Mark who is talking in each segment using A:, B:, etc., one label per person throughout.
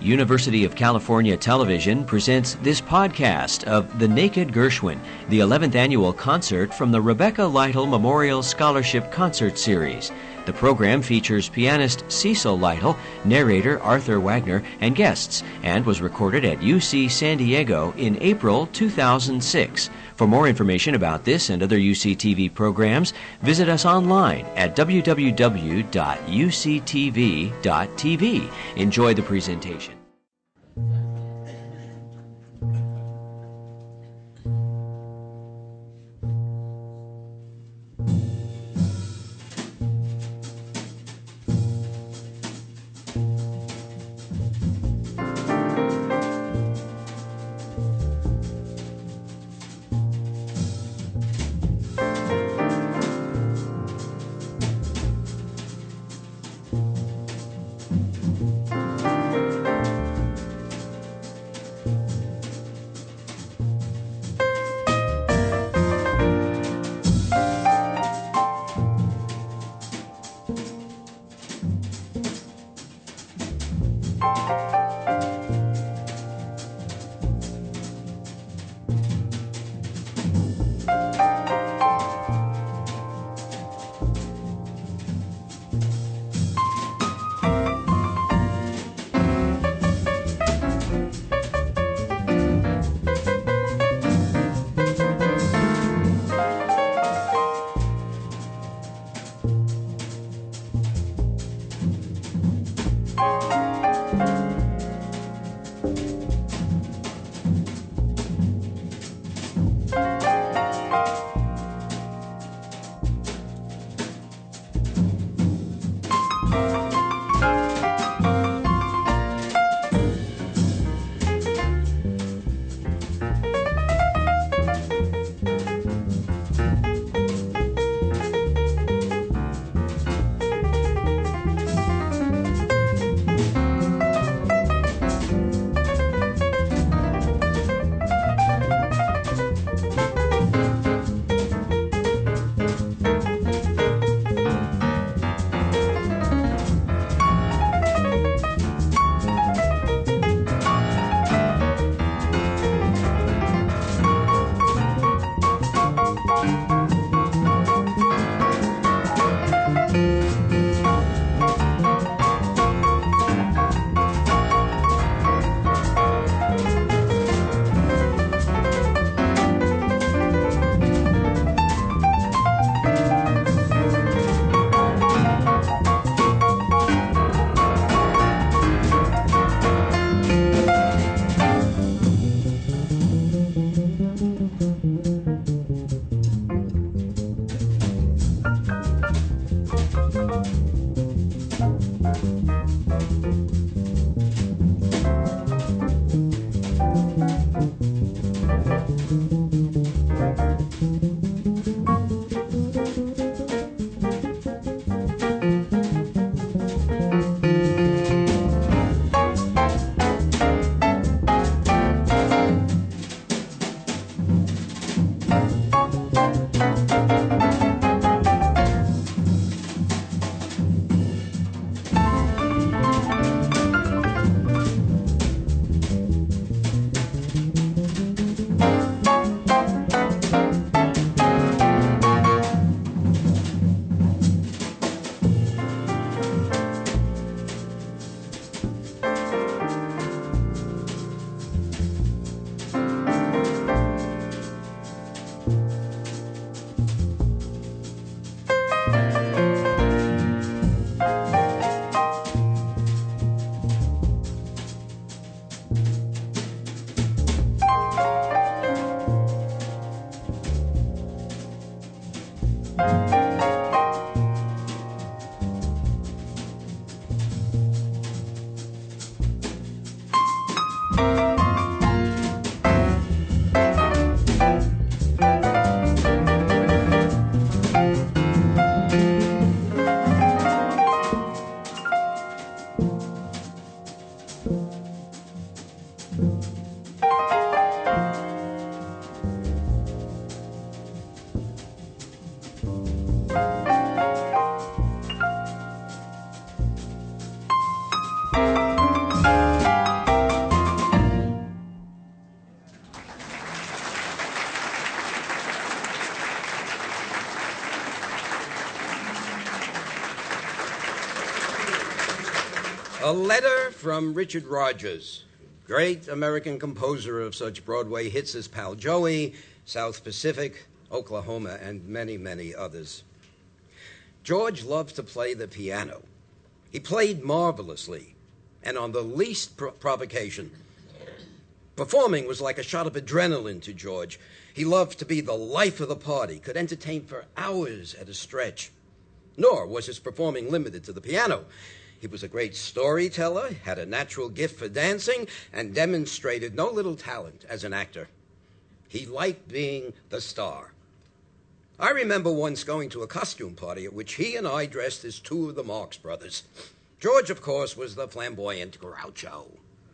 A: University of California Television presents this podcast of The Naked Gershwin, the 11th annual concert from the Rebecca Lytle Memorial Scholarship Concert Series. The program features pianist Cecil Lytle, narrator Arthur Wagner, and guests, and was recorded at UC San Diego in April 2006. For more information about this and other UCTV programs, visit us online at www.uctv.tv. Enjoy the presentation.
B: letter from Richard Rodgers, great American composer of such Broadway hits as Pal Joey, South Pacific, Oklahoma, and many, many others. George loved to play the piano. He played marvelously, and on the least provocation. Performing was like a shot of adrenaline to George. He loved to be the life of the party, could entertain for hours at a stretch. Nor was his performing limited to the piano. He was a great storyteller, had a natural gift for dancing, and demonstrated no little talent as an actor. He liked being the star. I remember once going to a costume party at which he and I dressed as two of the Marx Brothers. George, of course, was the flamboyant Groucho.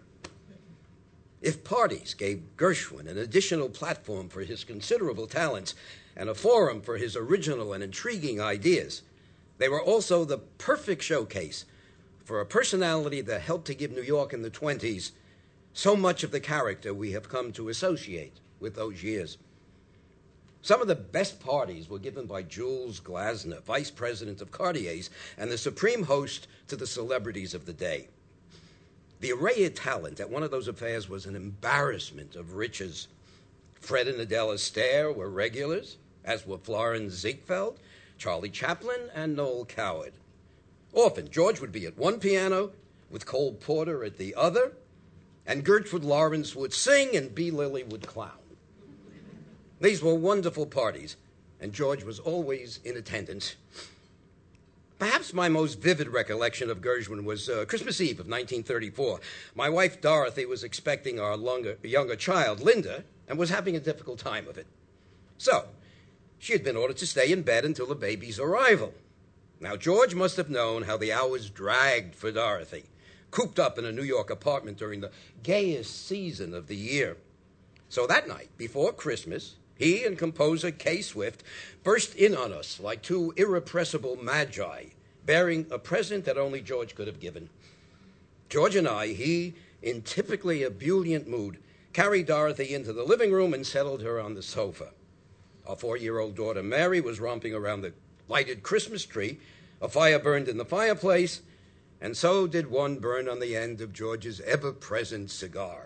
B: If parties gave Gershwin an additional platform for his considerable talents and a forum for his original and intriguing ideas, they were also the perfect showcase for a personality that helped to give New York in the 20s so much of the character we have come to associate with those years. Some of the best parties were given by Jules Glasner, vice president of Cartier's and the supreme host to the celebrities of the day. The array of talent at one of those affairs was an embarrassment of riches. Fred and Adele Astaire were regulars, as were Florence Ziegfeld, Charlie Chaplin, and Noel Coward. Often, George would be at one piano, with Cole Porter at the other, and Gertrude Lawrence would sing and B. Lilly would clown. These were wonderful parties, and George was always in attendance. Perhaps my most vivid recollection of Gershwin was Christmas Eve of 1934. My wife, Dorothy, was expecting our younger child, Linda, and was having a difficult time of it. So, she had been ordered to stay in bed until the baby's arrival. Now, George must have known how the hours dragged for Dorothy, cooped up in a New York apartment during the gayest season of the year. So that night, before Christmas, he and composer Kay Swift burst in on us like two irrepressible magi, bearing a present that only George could have given. George and I, he, in typically ebullient mood, carried Dorothy into the living room and settled her on the sofa. Our 4-year-old daughter Mary was romping around the lighted Christmas tree. A fire burned in the fireplace, and so did one burn on the end of George's ever-present cigar.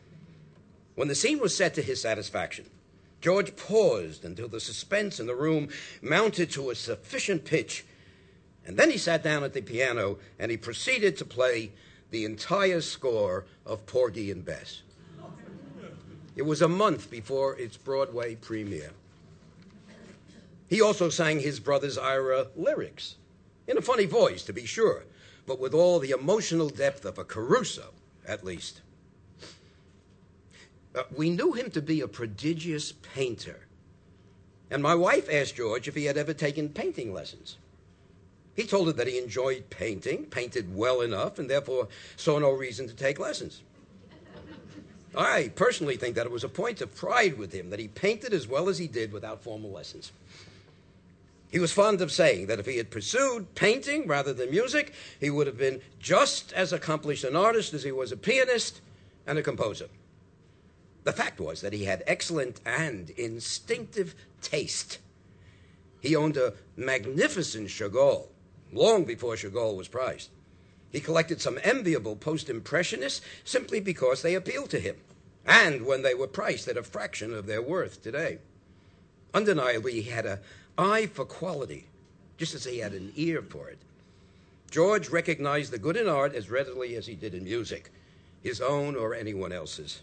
B: When the scene was set to his satisfaction, George paused until the suspense in the room mounted to a sufficient pitch, and then he sat down at the piano and he proceeded to play the entire score of Porgy and Bess. It was a month before its Broadway premiere. He also sang his brother's Ira lyrics, in a funny voice, to be sure, but with all the emotional depth of a Caruso, at least. We knew him to be a prodigious painter, and my wife asked George if he had ever taken painting lessons. He told her that he enjoyed painting, painted well enough, and therefore saw no reason to take lessons. I personally think that it was a point of pride with him that he painted as well as he did without formal lessons. He was fond of saying that if he had pursued painting rather than music, he would have been just as accomplished an artist as he was a pianist and a composer. The fact was that he had excellent and instinctive taste. He owned a magnificent Chagall, long before Chagall was prized. He collected some enviable post-impressionists simply because they appealed to him, and when they were priced at a fraction of their worth today. Undeniably, he had an eye for quality, just as he had an ear for it. George recognized the good in art as readily as he did in music, his own or anyone else's.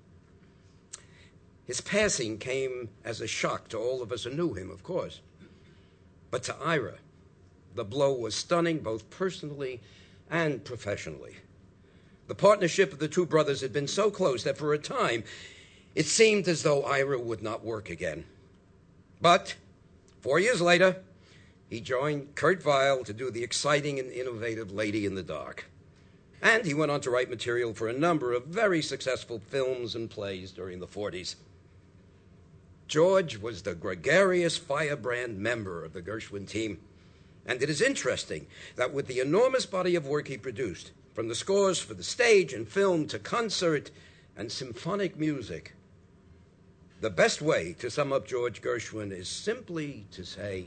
B: His passing came as a shock to all of us who knew him, of course. But to Ira, the blow was stunning both personally and professionally. The partnership of the two brothers had been so close that for a time it seemed as though Ira would not work again. But 4 years later, he joined Kurt Weill to do the exciting and innovative Lady in the Dark. And he went on to write material for a number of very successful films and plays during the 40s. George was the gregarious firebrand member of the Gershwin team. And it is interesting that with the enormous body of work he produced, from the scores for the stage and film to concert and symphonic music, the best way to sum up George Gershwin is simply to say,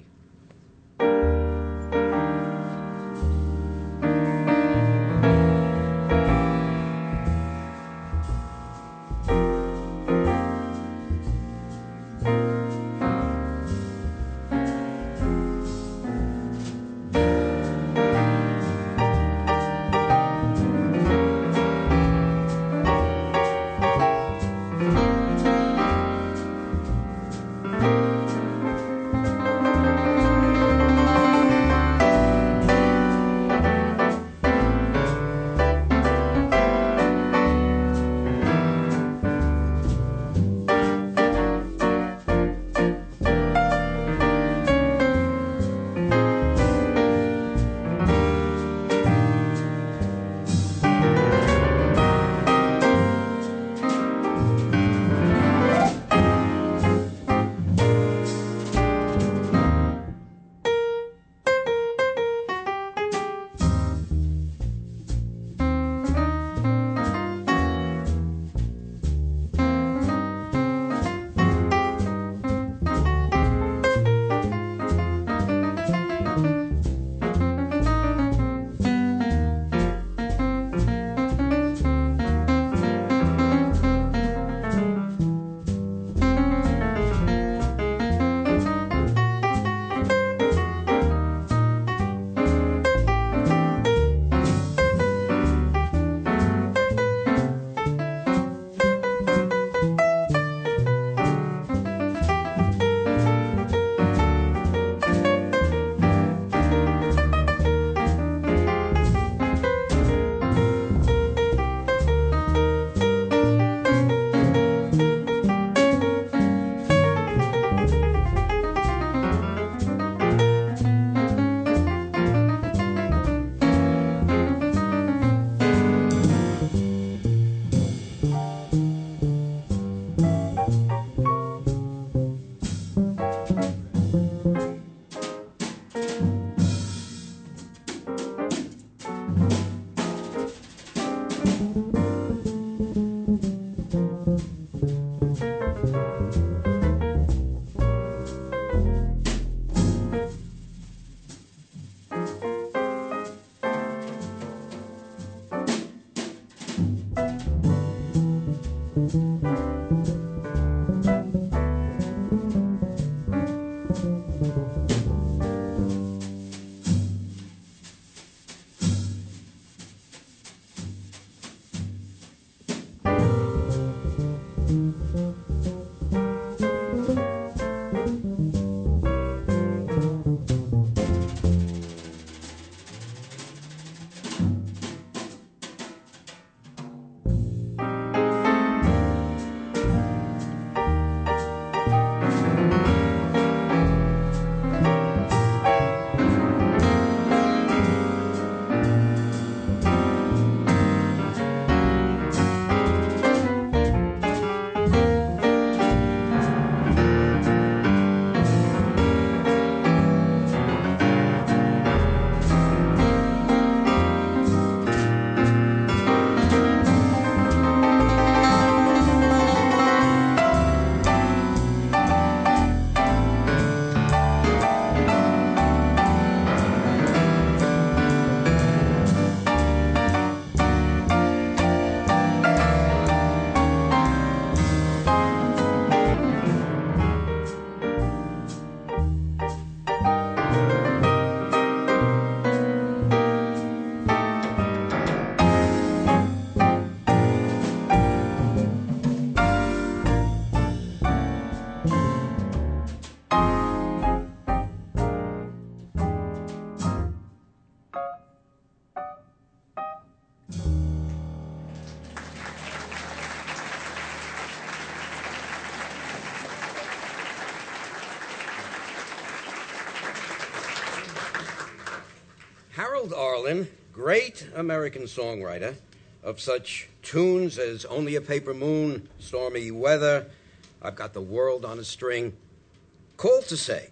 B: Harold Arlen, great American songwriter of such tunes as Only a Paper Moon, Stormy Weather, I've Got the World on a String, called to say,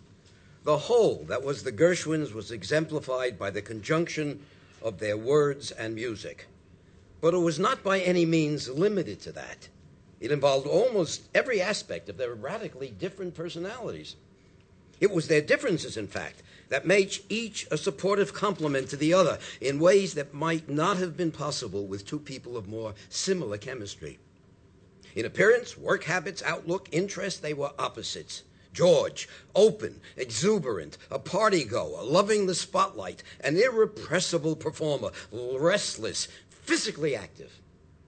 B: the whole that was the Gershwins was exemplified by the conjunction of their words and music. But it was not by any means limited to that. It involved almost every aspect of their radically different personalities. It was their differences, in fact, that made each a supportive complement to the other in ways that might not have been possible with two people of more similar chemistry. In appearance, work habits, outlook, interest, they were opposites. George, open, exuberant, a party-goer, loving the spotlight, an irrepressible performer, restless, physically active.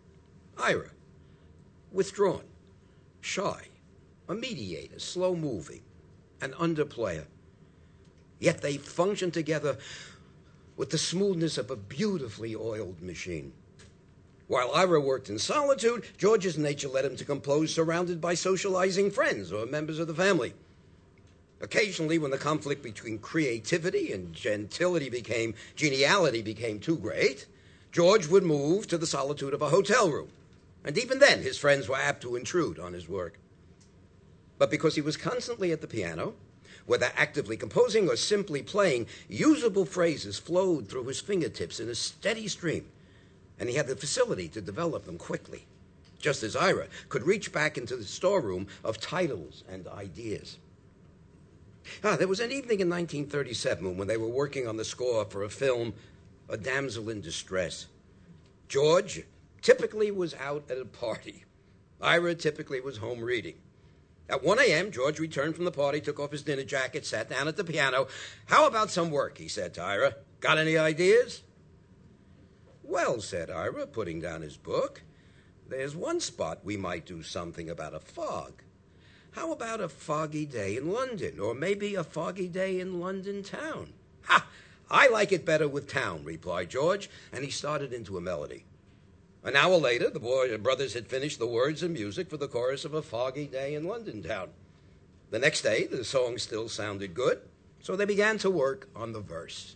B: Ira, withdrawn, shy, a mediator, slow-moving, an underplayer. Yet they function together with the smoothness of a beautifully oiled machine. While Ira worked in solitude, George's nature led him to compose surrounded by socializing friends or members of the family. Occasionally, when the conflict between creativity and geniality became too great, George would move to the solitude of a hotel room. And even then, his friends were apt to intrude on his work. But because he was constantly at the piano, whether actively composing or simply playing, usable phrases flowed through his fingertips in a steady stream, and he had the facility to develop them quickly, just as Ira could reach back into the storeroom of titles and ideas. There was an evening in 1937 when they were working on the score for a film, A Damsel in Distress. George typically was out at a party. Ira typically was home reading. At 1 a.m., George returned from the party, took off his dinner jacket, sat down at the piano. "How about some work?" he said to Ira. "Got any ideas?" "Well," said Ira, putting down his book, "there's one spot we might do something about a fog. How about a foggy day in London, or maybe a foggy day in London town?" "Ha! I like it better with town," replied George, and he started into a melody. An hour later, the brothers had finished the words and music for the chorus of A Foggy Day in London Town. The next day, the song still sounded good, so they began to work on the verse.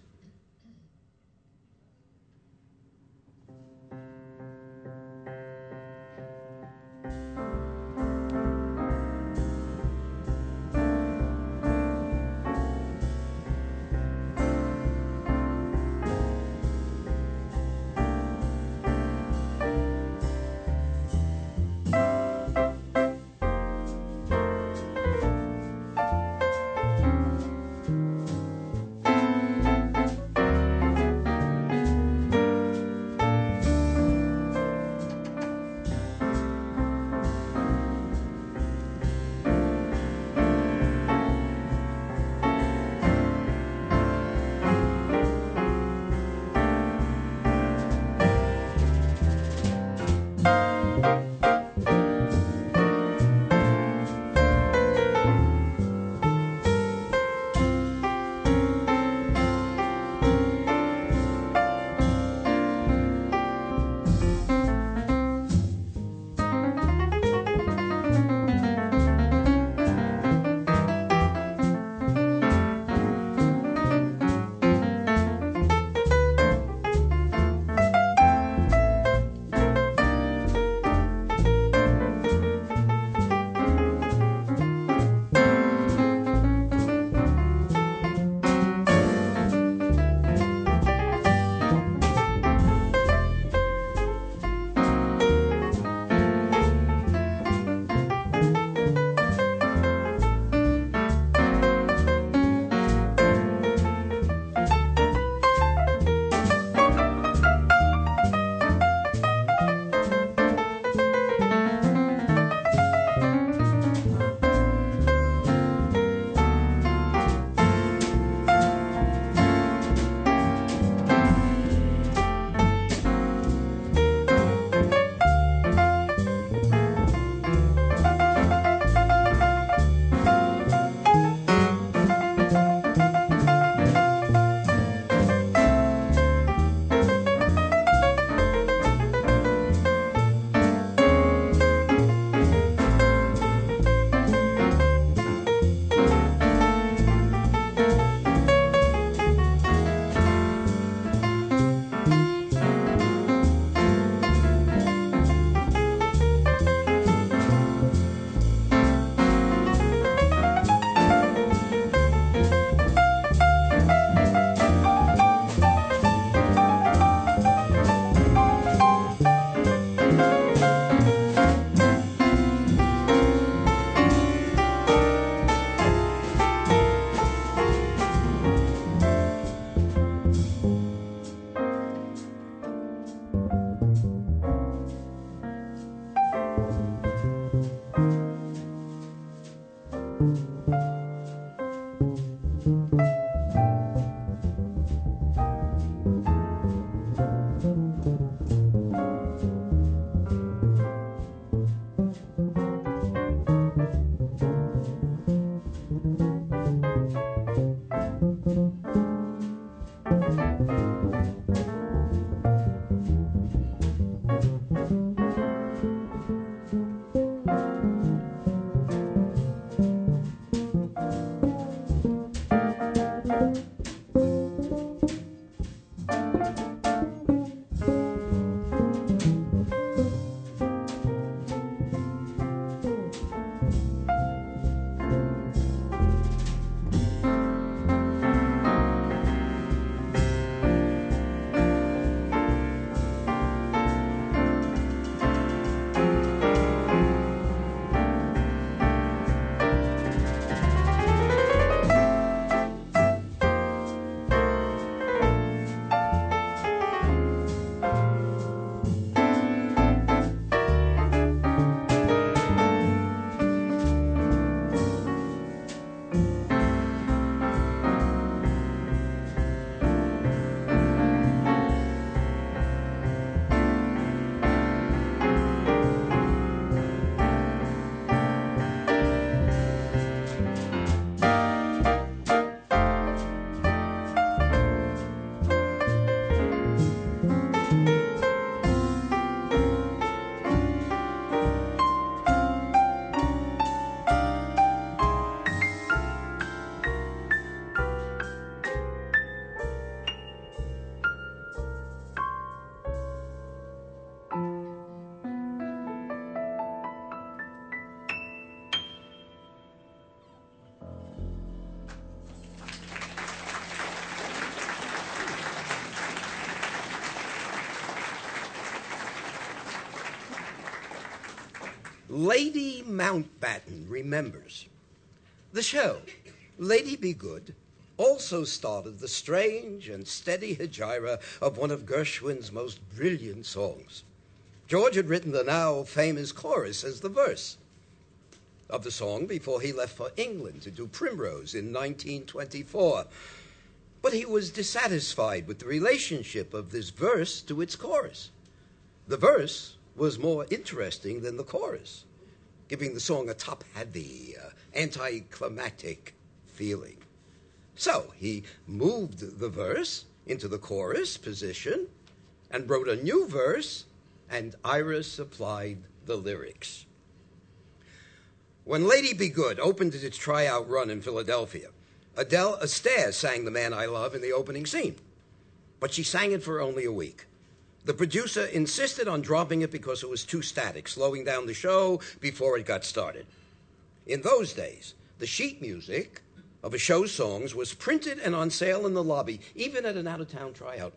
B: Lady Mountbatten remembers. The show, Lady Be Good, also started the strange and steady hegira of one of Gershwin's most brilliant songs. George had written the now famous chorus as the verse of the song before he left for England to do Primrose in 1924. But he was dissatisfied with the relationship of this verse to its chorus. The verse was more interesting than the chorus, giving the song a top-heavy, anticlimactic feeling. So he moved the verse into the chorus position and wrote a new verse, and Ira supplied the lyrics. When Lady Be Good opened its tryout run in Philadelphia, Adele Astaire sang The Man I Love in the opening scene, but she sang it for only a week. The producer insisted on dropping it because it was too static, slowing down the show before it got started. In those days, the sheet music of a show's songs was printed and on sale in the lobby, even at an out-of-town tryout.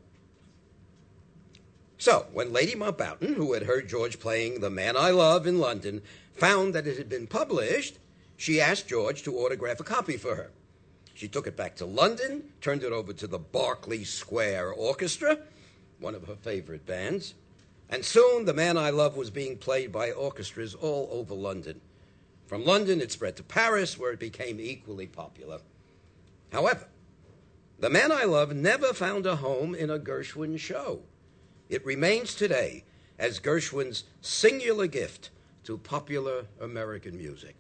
B: So, when Lady Mountbatten, who had heard George playing The Man I Love in London, found that it had been published, she asked George to autograph a copy for her. She took it back to London, turned it over to the Berkeley Square Orchestra, one of her favorite bands, and soon The Man I Love was being played by orchestras all over London. From London, it spread to Paris, where it became equally popular. However, The Man I Love never found a home in a Gershwin show. It remains today as Gershwin's singular gift to popular American music.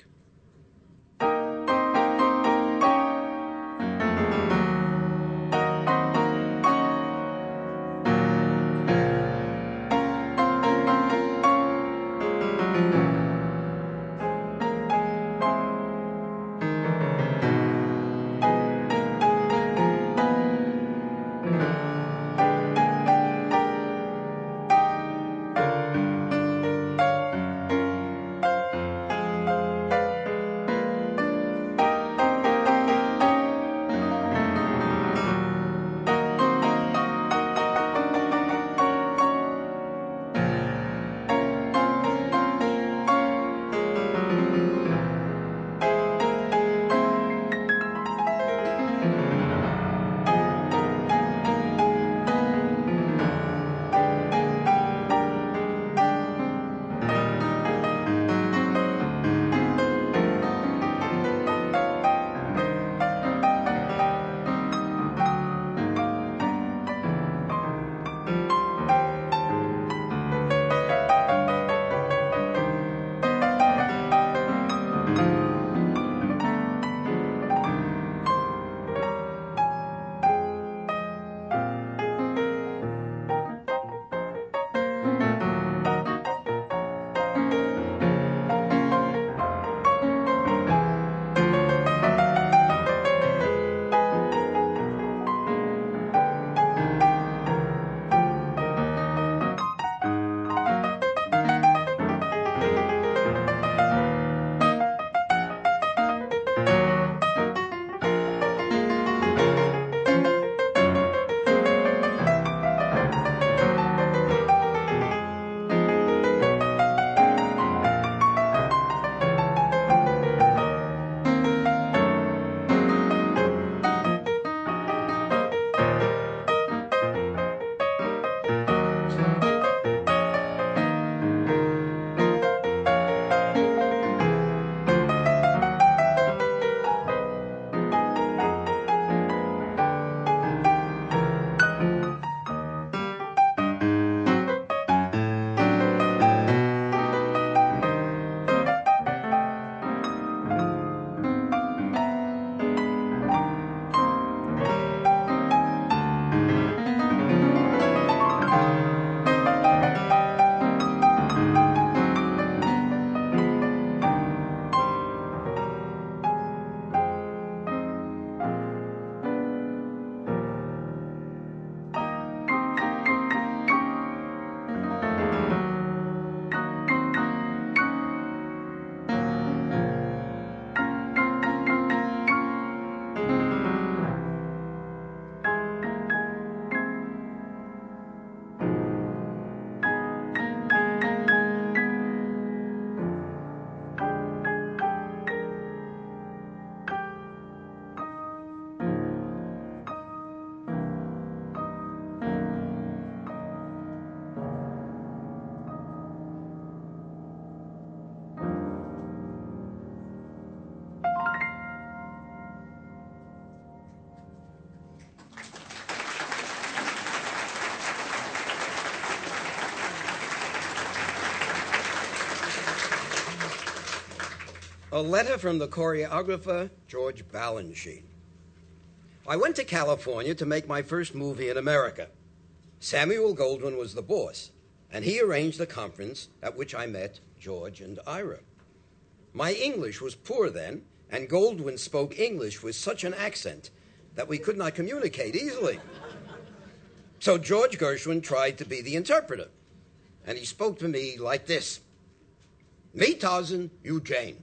B: A letter from the choreographer, George Balanchine. I went to California to make my first movie in America. Samuel Goldwyn was the boss, and he arranged a conference at which I met George and Ira. My English was poor then, and Goldwyn spoke English with such an accent that we could not communicate easily. So George Gershwin tried to be the interpreter, and he spoke to me like this. Me Tarzan, you Jane.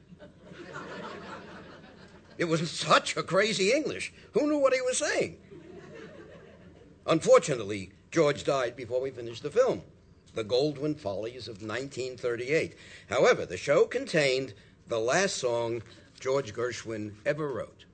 B: It was such a crazy English. Who knew what he was saying? Unfortunately, George died before we finished the film, The Goldwyn Follies of 1938. However, the show contained the last song George Gershwin ever wrote.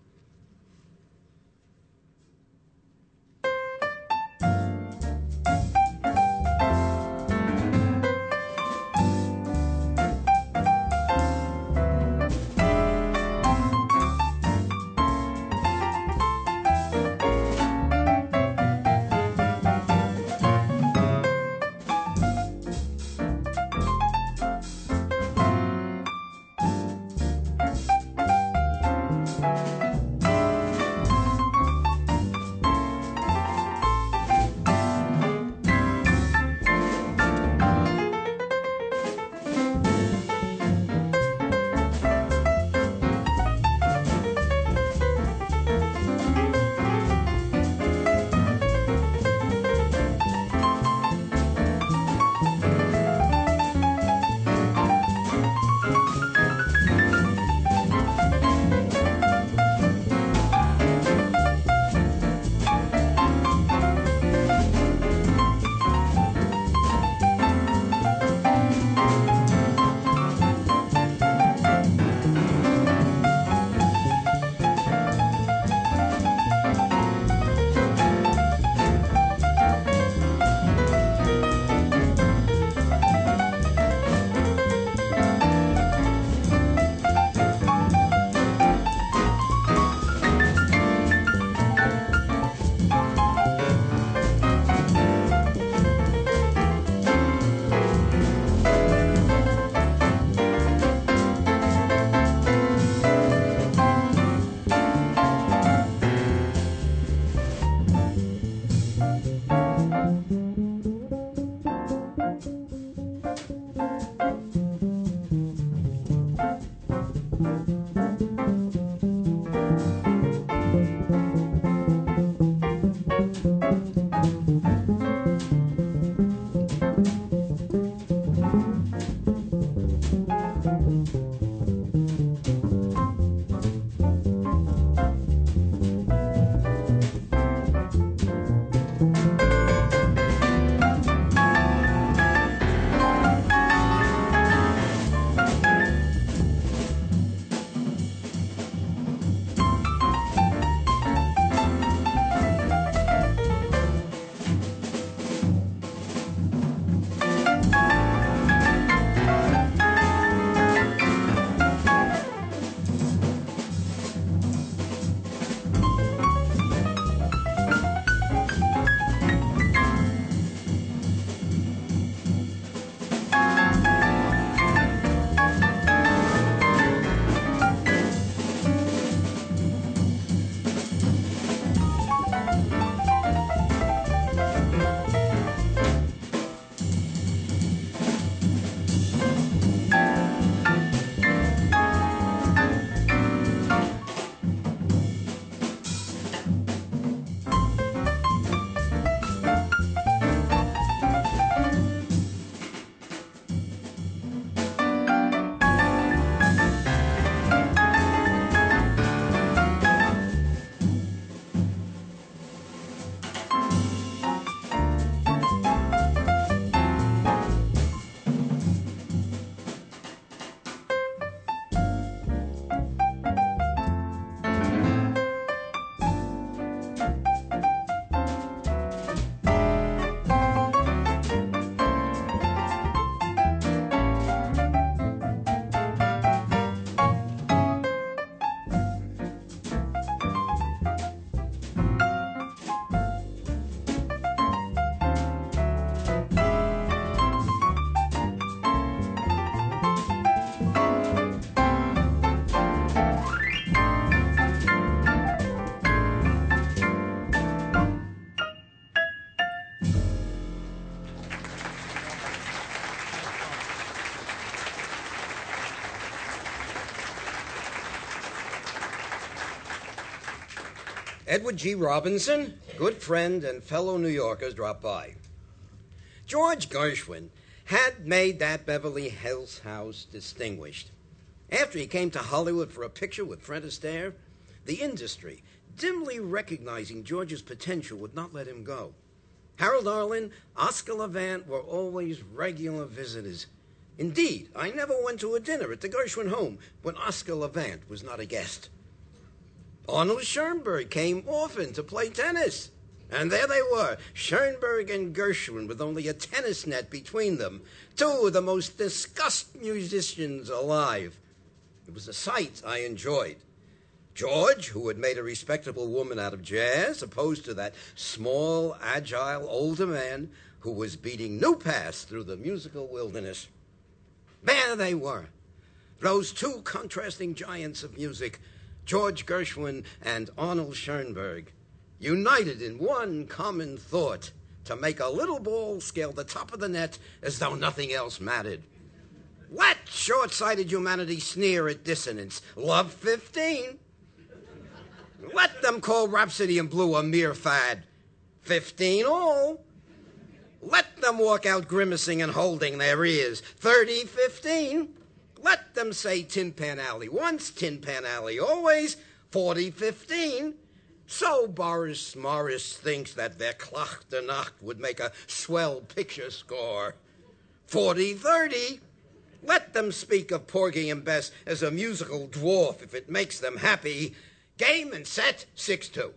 B: Edward G. Robinson, good friend and fellow New Yorkers, dropped by. George Gershwin had made that Beverly Hills house distinguished. After he came to Hollywood for a picture with Fred Astaire, the industry, dimly recognizing George's potential, would not let him go. Harold Arlen, Oscar Levant were always regular visitors. Indeed, I never went to a dinner at the Gershwin home when Oscar Levant was not a guest. Arnold Schoenberg came often to play tennis. And there they were, Schoenberg and Gershwin, with only a tennis net between them, two of the most discussed musicians alive. It was a sight I enjoyed. George, who had made a respectable woman out of jazz, opposed to that small, agile, older man who was beating new paths through the musical wilderness. There they were, those two contrasting giants of music, George Gershwin and Arnold Schoenberg, united in one common thought, to make a little ball scale the top of the net as though nothing else mattered. Let short-sighted humanity sneer at dissonance. Love 15. Let them call Rhapsody in Blue a mere fad. 15 all. Let them walk out grimacing and holding their ears. 30-15. Let them say Tin Pan Alley once, Tin Pan Alley always. 40-15. So Boris Morris thinks that their Klach der Nacht would make a swell picture score. 40-30. Let them speak of Porgy and Bess as a musical dwarf if it makes them happy. Game and set, 6-2.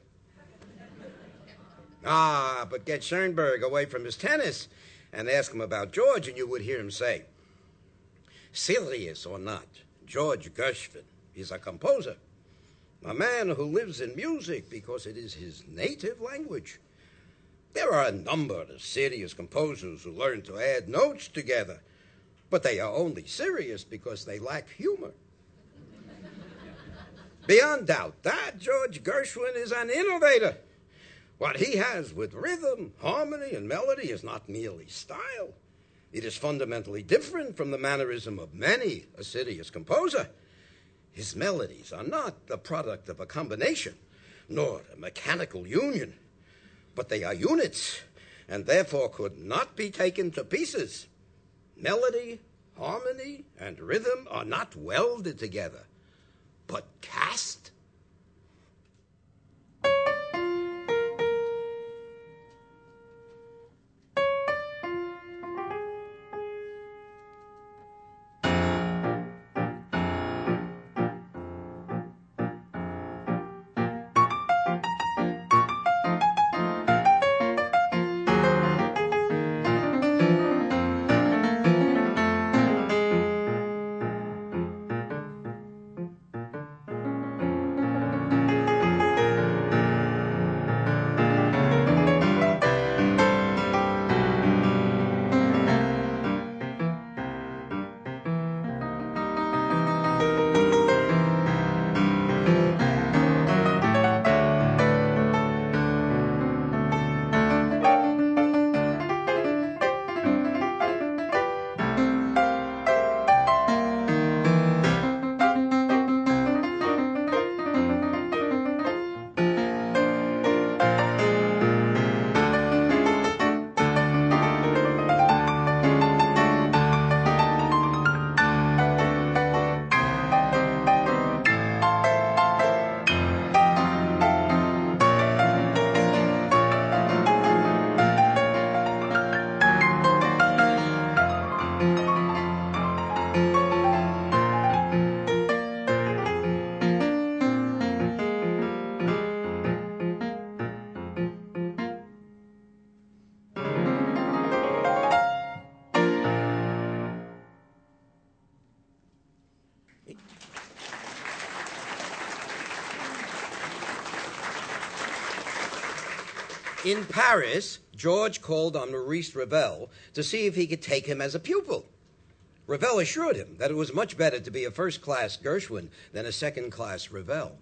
B: But get Schoenberg away from his tennis and ask him about George, and you would hear him say, serious or not, George Gershwin is a composer, a man who lives in music because it is his native language. There are a number of serious composers who learn to add notes together, but they are only serious because they lack humor. Beyond doubt, that George Gershwin is an innovator. What he has with rhythm, harmony, and melody is not merely style. It is fundamentally different from the mannerism of many a serious composer. His melodies are not the product of a combination, nor a mechanical union, but they are units, and therefore could not be taken to pieces. Melody, harmony, and rhythm are not welded together, but cast. In Paris, George called on Maurice Ravel to see if he could take him as a pupil. Ravel assured him that it was much better to be a first-class Gershwin than a second-class Ravel.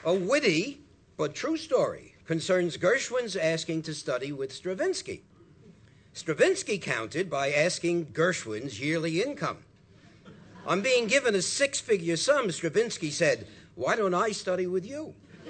B: A witty but true story concerns Gershwin's asking to study with Stravinsky. Stravinsky counted by asking Gershwin's yearly income. On being given a six-figure sum, Stravinsky said, "Why don't I study with you?"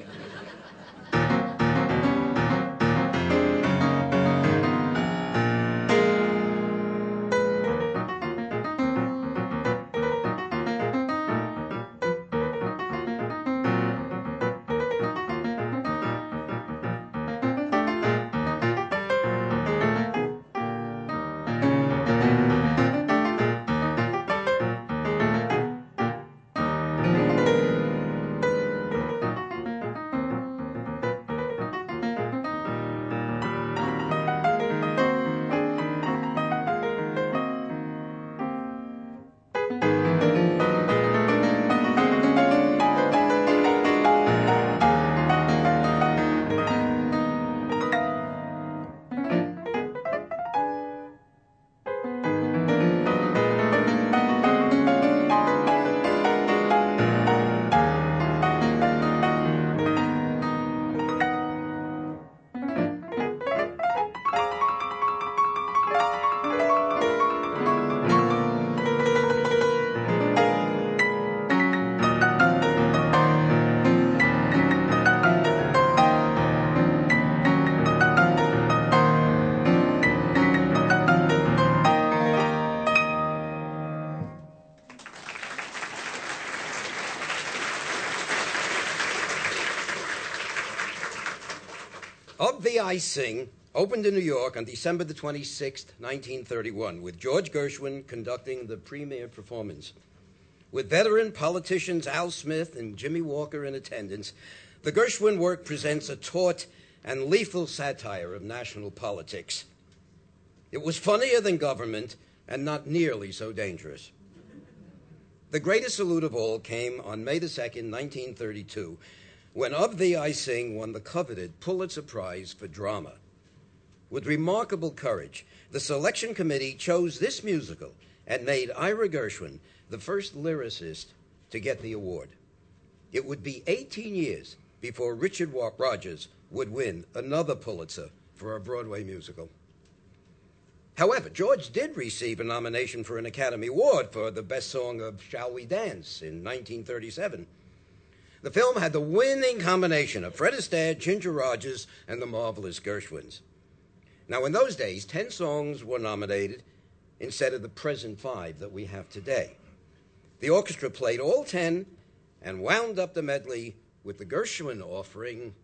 B: Of Thee I Sing opened in New York on December the 26th, 1931, with George Gershwin conducting the premiere performance. With veteran politicians Al Smith and Jimmy Walker in attendance, the Gershwin work presents a taut and lethal satire of national politics. It was funnier than government and not nearly so dangerous. The greatest salute of all came on May the 2nd, 1932, when Of Thee I Sing won the coveted Pulitzer Prize for drama. With remarkable courage, the selection committee chose this musical and made Ira Gershwin the first lyricist to get the award. It would be 18 years before Richard Rodgers would win another Pulitzer for a Broadway musical. However, George did receive a nomination for an Academy Award for the best song of Shall We Dance in 1937. The film had the winning combination of Fred Astaire, Ginger Rogers, and the marvelous Gershwins. Now, in those days, 10 songs were nominated instead of the present 5 that we have today. The orchestra played all 10 and wound up the medley with the Gershwin offering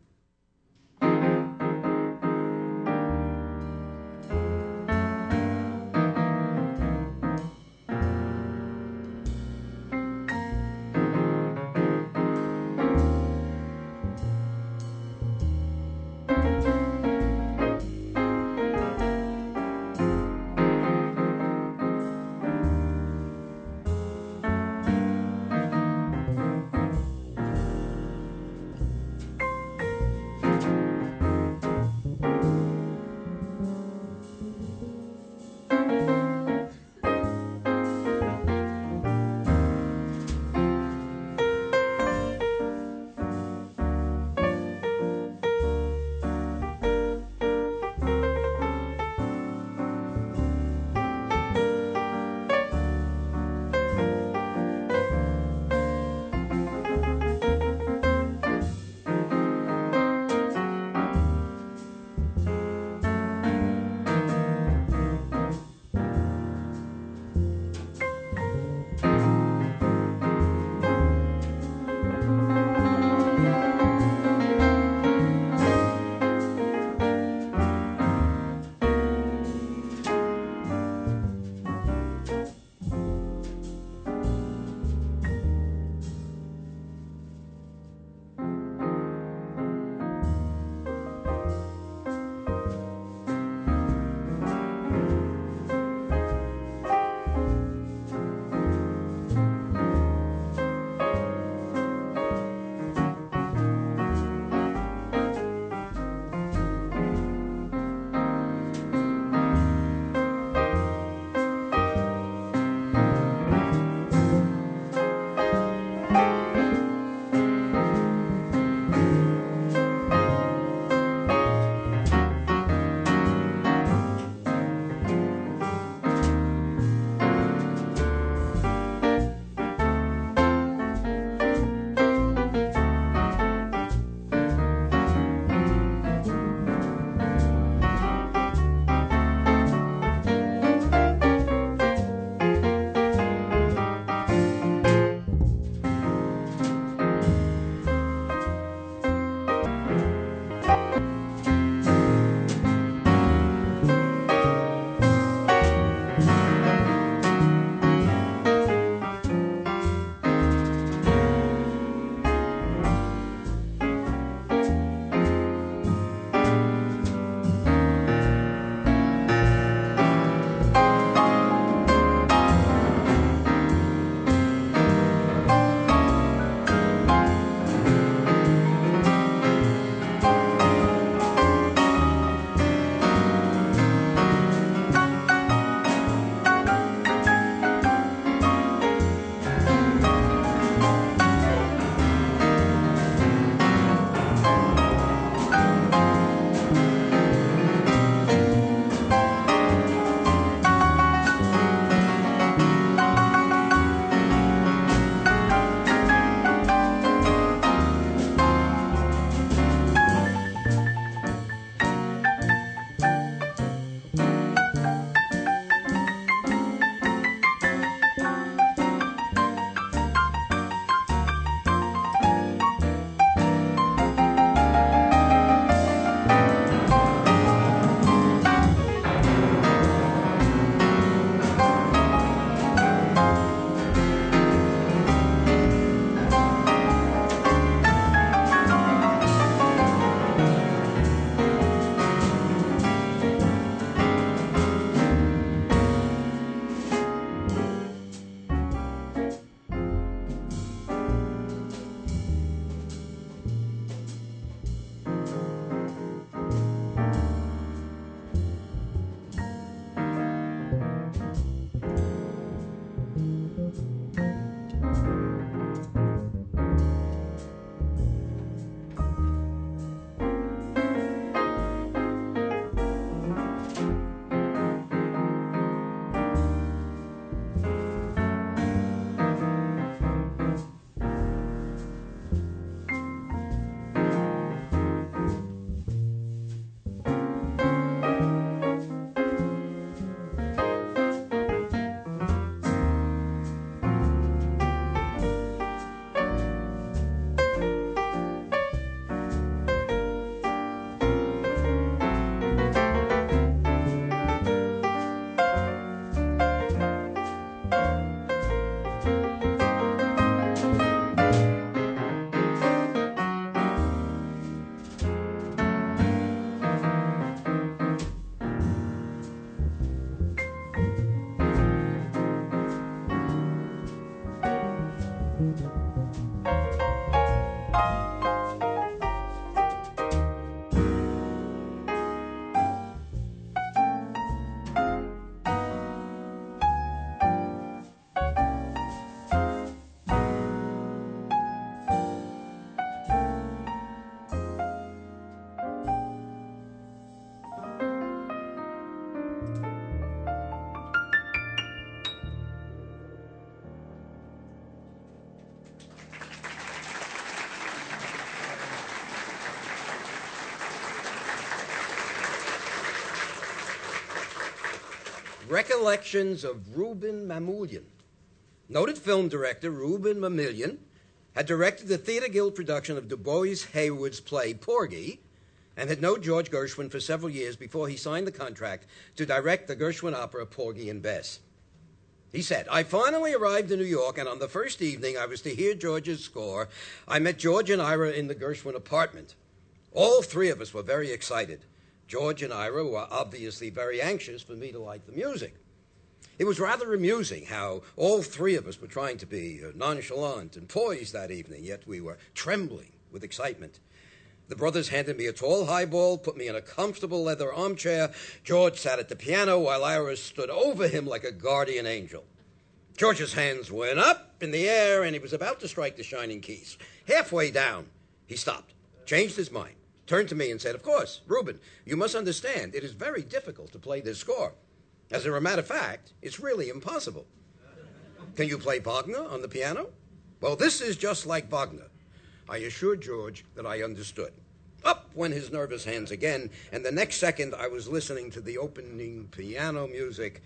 B: Recollections of Reuben Mamoulian. Noted film director Reuben Mamoulian had directed the Theatre Guild production of Du Bois Hayward's play Porgy, and had known George Gershwin for several years before he signed the contract to direct the Gershwin opera Porgy and Bess. He said, "I finally arrived in New York, and on the first evening I was to hear George's score, I met George and Ira in the Gershwin apartment. All three of us were very excited. George and Ira were obviously very anxious for me to like the music. It was rather amusing how all three of us were trying to be nonchalant and poised that evening, yet we were trembling with excitement. The brothers handed me a tall highball, put me in a comfortable leather armchair. George sat at the piano while Ira stood over him like a guardian angel. George's hands went up in the air, and he was about to strike the shining keys. Halfway down, he stopped, changed his mind, turned to me and said, 'Of course, Reuben, you must understand, it is very difficult to play this score. As a matter of fact, it's really impossible. Can you play Wagner on the piano? Well, this is just like Wagner.' I assured George that I understood. Up went his nervous hands again, and the next second I was listening to the opening piano music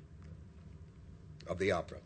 B: of the opera.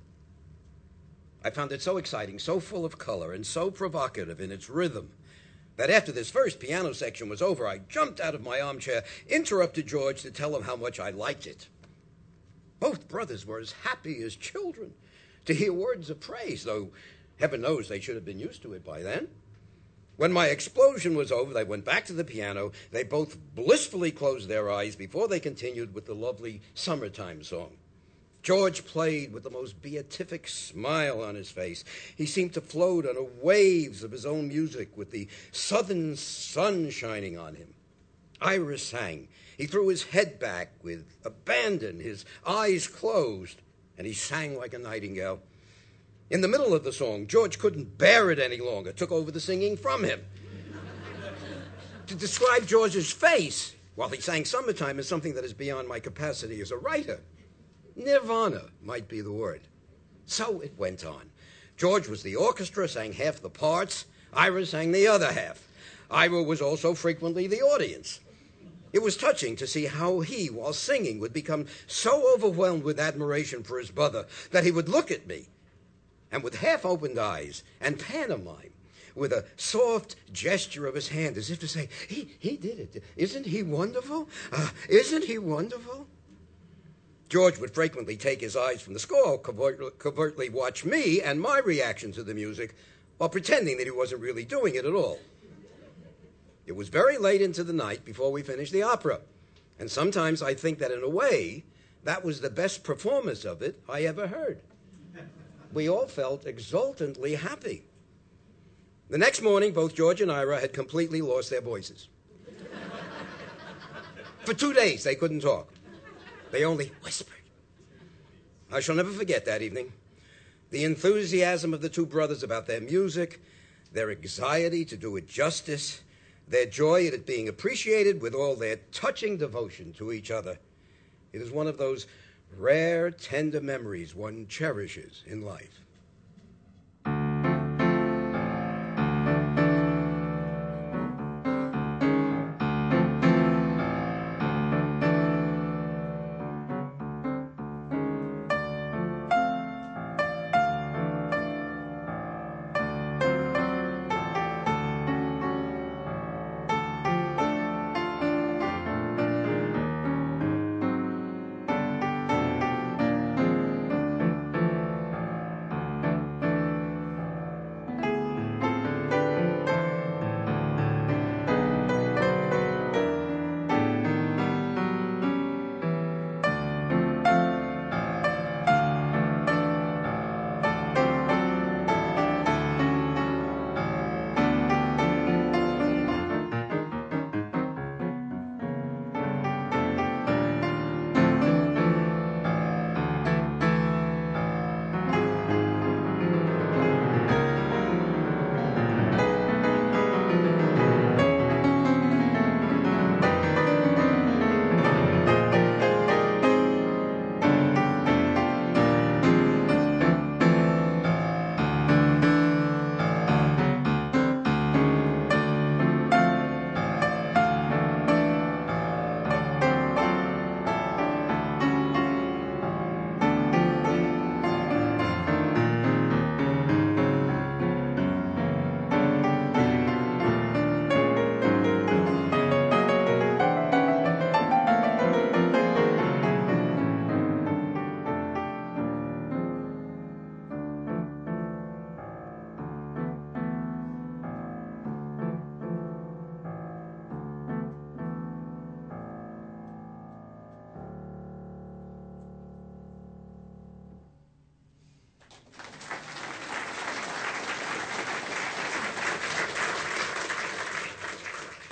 B: I found it so exciting, so full of color, and so provocative in its rhythm, that after this first piano section was over, I jumped out of my armchair, interrupted George to tell him how much I liked it. Both brothers were as happy as children to hear words of praise, though heaven knows they should have been used to it by then. When my explosion was over, they went back to the piano. They both blissfully closed their eyes before they continued with the lovely Summertime song. George played with the most beatific smile on his face. He seemed to float on the waves of his own music with the southern sun shining on him. Ira sang. He threw his head back with abandon, his eyes closed, and he sang like a nightingale. In the middle of the song, George couldn't bear it any longer, took over the singing from him. To describe George's face while he sang Summertime is something that is beyond my capacity as a writer. Nirvana might be the word. So it went on. George was the orchestra, sang half the parts. Ira sang the other half. Ira was also frequently the audience. It was touching to see how he, while singing, would become so overwhelmed with admiration for his brother that he would look at me, and with half-opened eyes and pantomime, with a soft gesture of his hand, as if to say, he did it. Isn't he wonderful? Isn't he wonderful? George would frequently take his eyes from the score, covertly watch me and my reaction to the music, while pretending that he wasn't really doing it at all. It was very late into the night before we finished the opera, and sometimes I think that in a way, that was the best performance of it I ever heard. We all felt exultantly happy. The next morning, both George and Ira had completely lost their voices. For 2 days, they couldn't talk. They only whispered. I shall never forget that evening. The enthusiasm of the two brothers about their music, their anxiety to do it justice, their joy at it being appreciated with all their touching devotion to each other. It is one of those rare, tender memories one cherishes in life.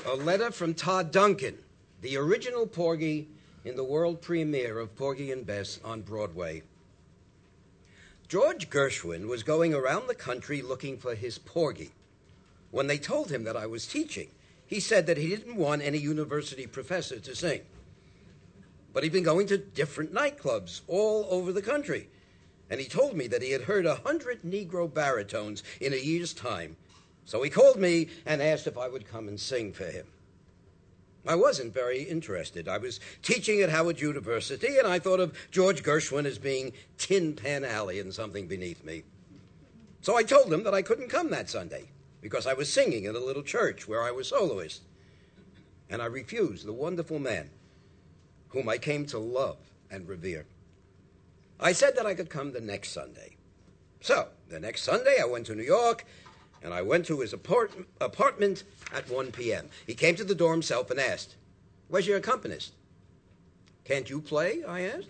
B: A letter from Todd Duncan, the original Porgy in the world premiere of Porgy and Bess on Broadway. George Gershwin was going around the country looking for his Porgy. When they told him that I was teaching, he said that he didn't want any university professor to sing. But he'd been going to different nightclubs all over the country, and he told me that he had heard 100 Negro baritones in a year's time. So he called me and asked if I would come and sing for him. I wasn't very interested. I was teaching at Howard University, and I thought of George Gershwin as being Tin Pan Alley and something beneath me. So I told him that I couldn't come that Sunday because I was singing in a little church where I was soloist. And I refused the wonderful man whom I came to love and revere. I said that I could come the next Sunday. So the next Sunday I went to New York, and I went to his apartment at 1 p.m. He came to the door himself and asked, "Where's your accompanist?" "Can't you play?" I asked.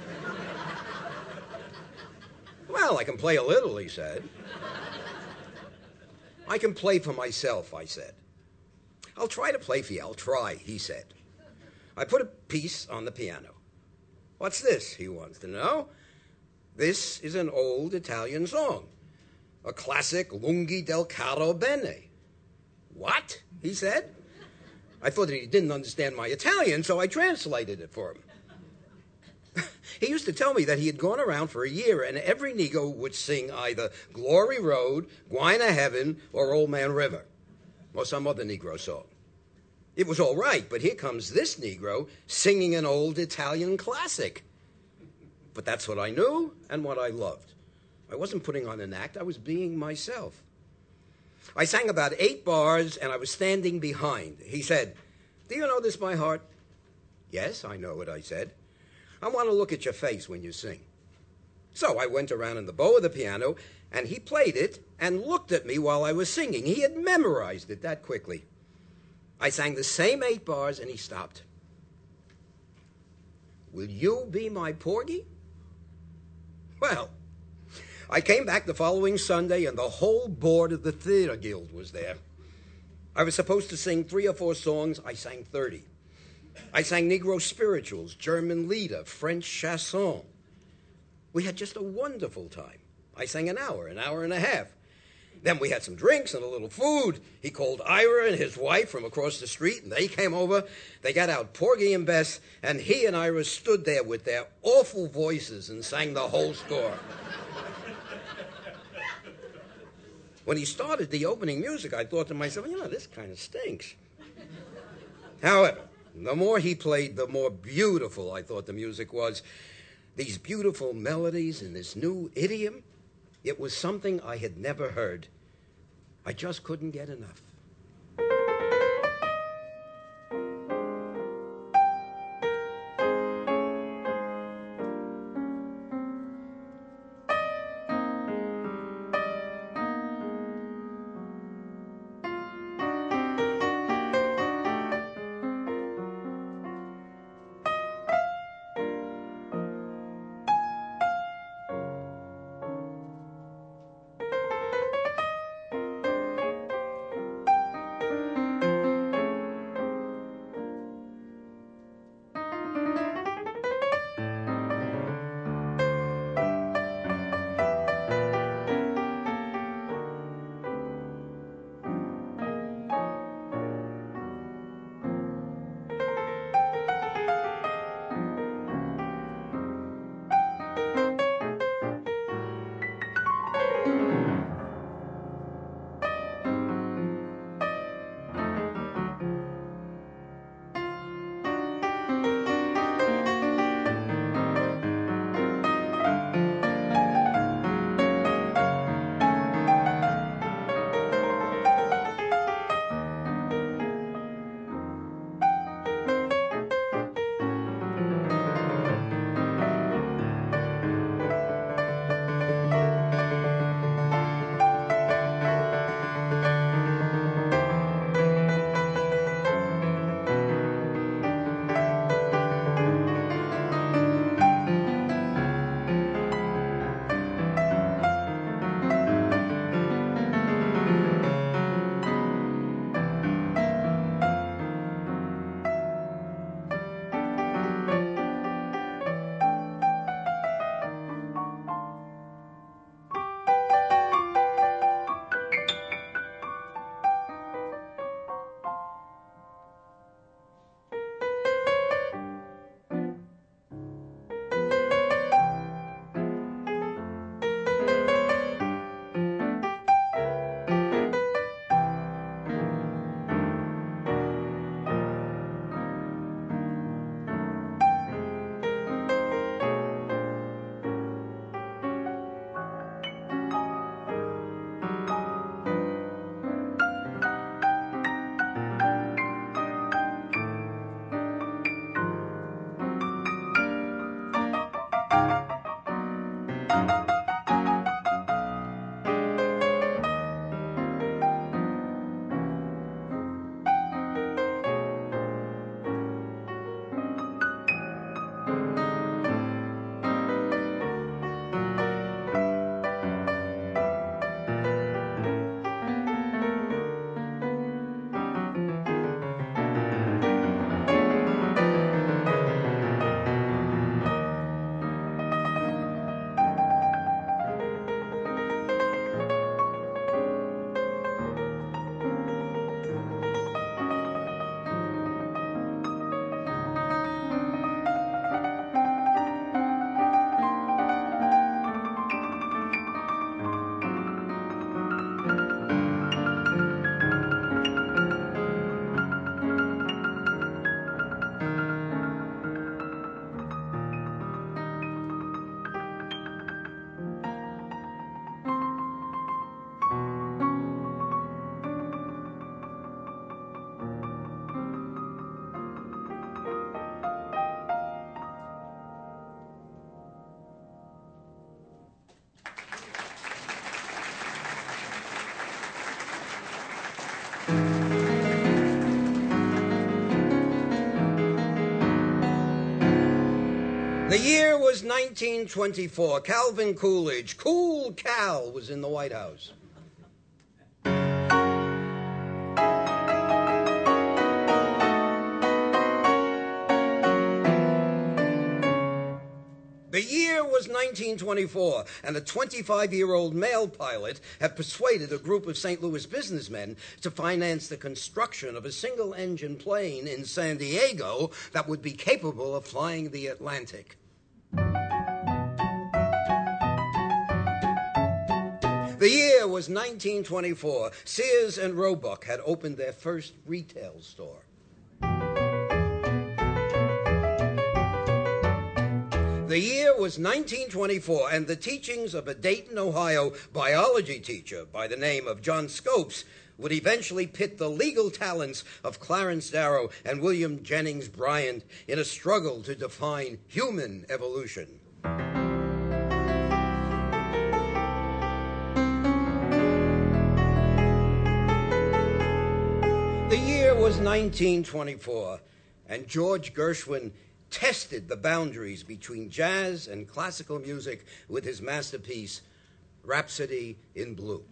B: "Well, I can play a little," he said. "I can play for myself," I said. "I'll try to play for you. I'll try," he said. I put a piece on the piano. "What's this?" he wants to know. "This is an old Italian song, a classic Lunghi del Caro Bene." "What?" he said. I thought that he didn't understand my Italian, so I translated it for him. He used to tell me that he had gone around for a year, and every Negro would sing either Glory Road, Guina Heaven, or Old Man River, or some other Negro song. It was all right, but here comes this Negro singing an old Italian classic. But that's what I knew and what I loved. I wasn't putting on an act. I was being myself. I sang about 8 bars, and I was standing behind. He said, "Do you know this by heart?" "Yes, I know it," I said. "I want to look at your face when you sing." So I went around in the bow of the piano, and he played it and looked at me while I was singing. He had memorized it that quickly. I sang the same 8 bars, and he stopped. "Will you be my Porgy?" Well, I came back the following Sunday, and the whole board of the Theater Guild was there. I was supposed to sing 3 or 4 songs. I sang 30. I sang Negro spirituals, German lieder, French chansons. We had just a wonderful time. I sang an hour and a half. Then we had some drinks and a little food. He called Ira and his wife from across the street, and they came over. They got out Porgy and Bess, and he and Ira stood there with their awful voices and sang the whole score. When he started the opening music, I thought to myself, this kind of stinks. However, the more he played, the more beautiful I thought the music was. These beautiful melodies in this new idiom. It was something I had never heard. I just couldn't get enough. The year was 1924. Calvin Coolidge, Cool Cal, was in the White House. The year was 1924, and a 25-year-old male pilot had persuaded a group of St. Louis businessmen to finance the construction of a single-engine plane in San Diego that would be capable of flying the Atlantic. The year was 1924. Sears and Roebuck had opened their first retail store. The year was 1924, and the teachings of a Dayton, Ohio biology teacher by the name of John Scopes would eventually pit the legal talents of Clarence Darrow and William Jennings Bryant in a struggle to define human evolution. The year was 1924, and George Gershwin tested the boundaries between jazz and classical music with his masterpiece, Rhapsody in Blue.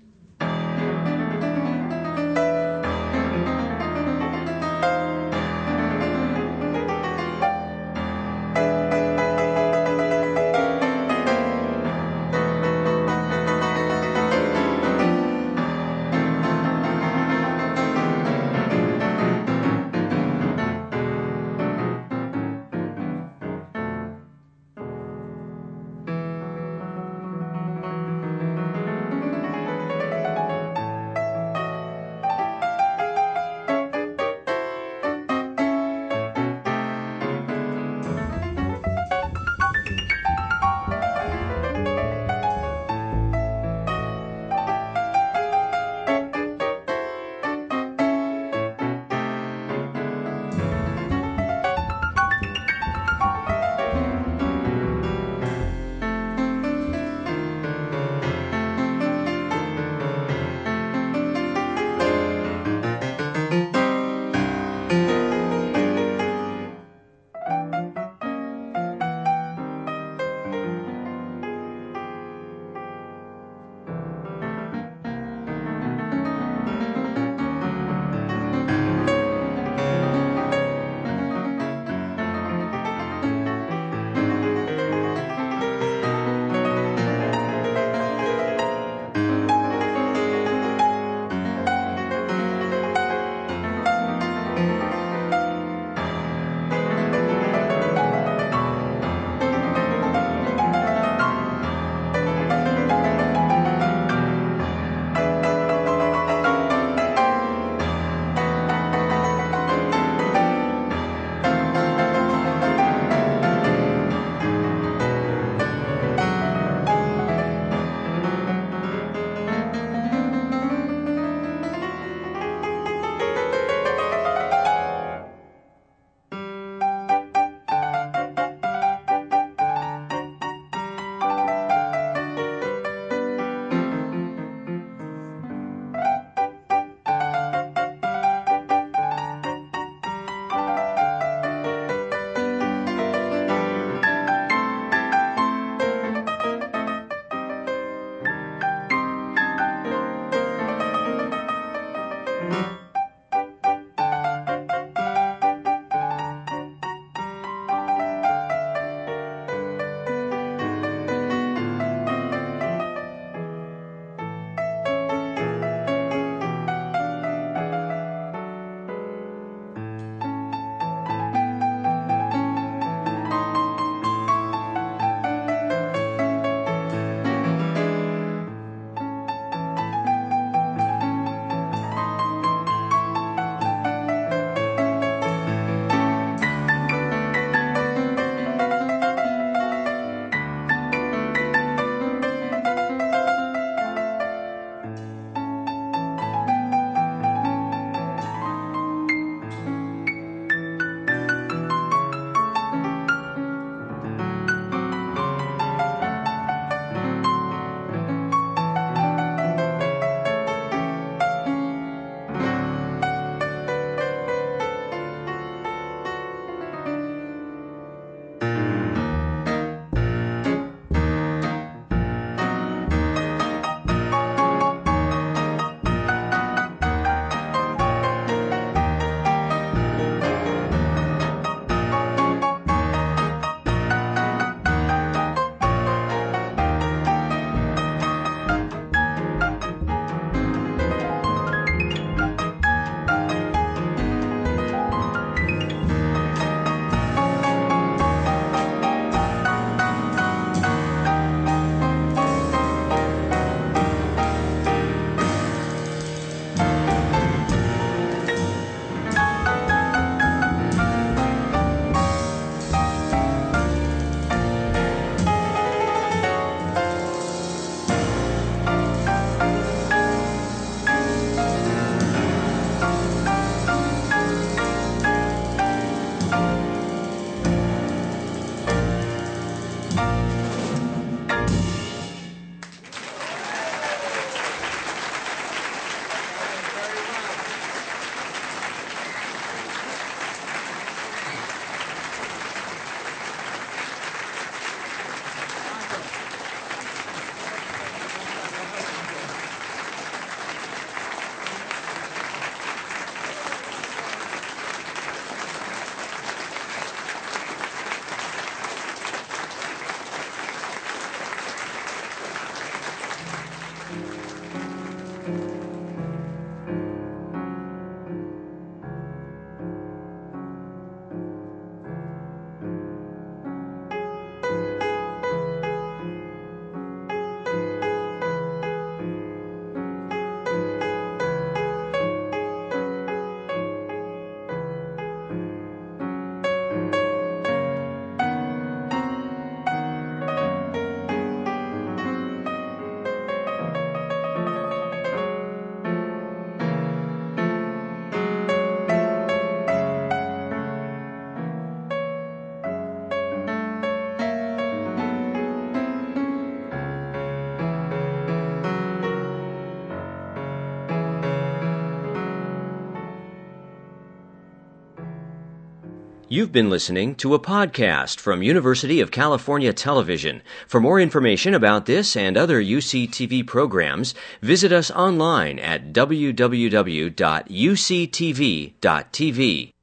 A: You've been listening to a podcast from University of California Television. For more information about this and other UCTV programs, visit us online at www.uctv.tv.